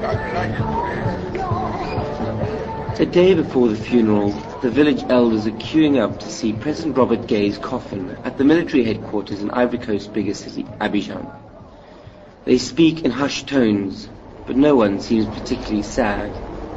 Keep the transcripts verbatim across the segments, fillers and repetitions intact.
A day before the funeral, the village elders are queuing up to see President Robert Gay's coffin at the military headquarters in Ivory Coast's biggest city, Abidjan. They speak in hushed tones, but no one seems particularly sad.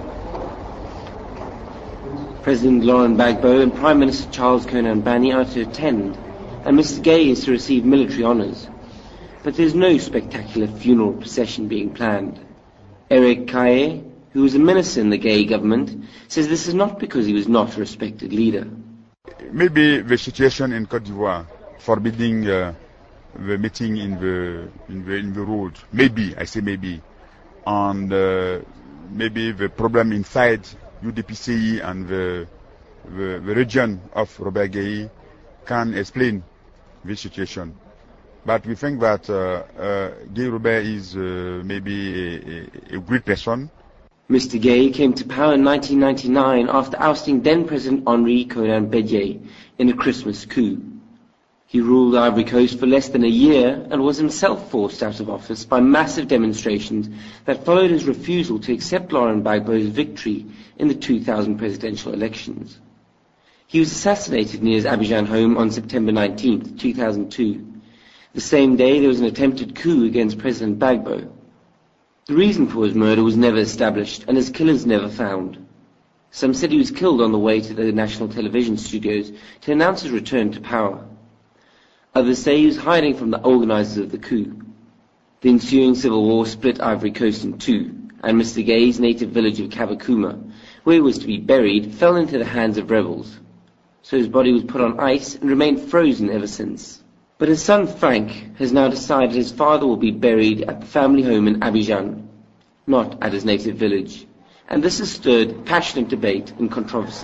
President Laurent Gbagbo and Prime Minister Charles Konan-Banny are to attend, and Mister Gay is to receive military honours. But there's no spectacular funeral procession being planned. Eric Kaye, who was a minister in the Gay government, says this is not because he was not a respected leader. Maybe the situation in Côte d'Ivoire forbidding uh, the meeting in the, in the in the road. Maybe, I say maybe. And uh, maybe the problem inside U D P C I and the, the, the region of Robert Gay can explain this situation. But we think that uh, uh, Gay Robert is uh, maybe a, a, a great person. Mister Gay came to power in nineteen ninety-nine after ousting then-President Henri Konan-Bédié in a Christmas coup. He ruled Ivory Coast for less than a year and was himself forced out of office by massive demonstrations that followed his refusal to accept Laurent Gbagbo's victory in the two thousand presidential elections. He was assassinated near his Abidjan home on September nineteenth, two thousand two. The same day there was an attempted coup against President Gbagbo. The reason for his murder was never established and his killers never found. Some said he was killed on the way to the national television studios to announce his return to power. Others say he was hiding from the organizers of the coup. The ensuing civil war split Ivory Coast in two, and Mister Gay's native village of Kabakuma, where he was to be buried, fell into the hands of rebels. So his body was put on ice and remained frozen ever since. But his son Frank has now decided his father will be buried at the family home in Abidjan, not at his native village. And this has stirred passionate debate and controversy.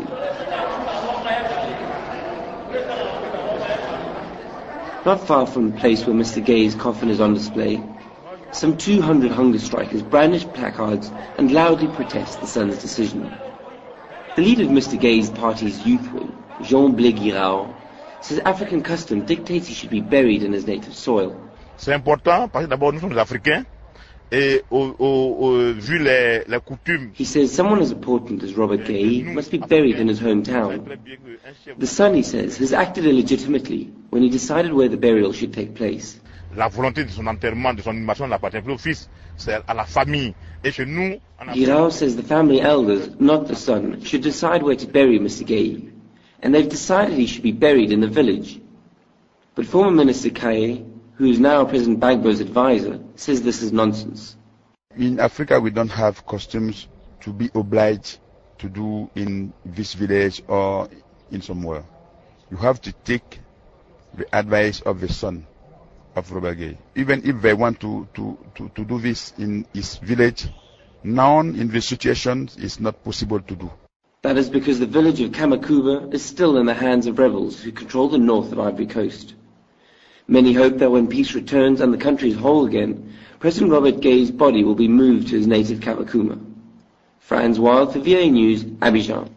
Not far from the place where Mister Gay's coffin is on display, some two hundred hunger strikers brandish placards and loudly protest the son's decision. The leader of Mister Gay's party's youth wing, Jean Blé Guiraud, says African custom dictates he should be buried in his native soil. C'est important parce que d'abord nous sommes Africains et au, au, au, vu les, les coutumes. He says someone as important as Robert Gay must be buried in his hometown. The son, he says, has acted illegitimately when he decided where the burial should take place. La volonté de son enterrement, de son inhumation n'appartient plus au fils, c'est à la famille. Et chez nous, Guiraud says the family elders, not the son, should decide where to bury Mister Gay. And they've decided he should be buried in the village. But former Minister Kaye, who is now President Gbagbo's advisor, says this is nonsense. In Africa, we don't have customs to be obliged to do in this village or in somewhere. You have to take the advice of the son of Robert Gay. Even if they want to, to, to, to do this in his village, now in the situation, it's not possible to do. That is because the village of Kamakouba is still in the hands of rebels who control the north of Ivory Coast. Many hope that when peace returns and the country is whole again, President Robert Gay's body will be moved to his native Kabakuma. Franz Wild for V O A News, Abidjan.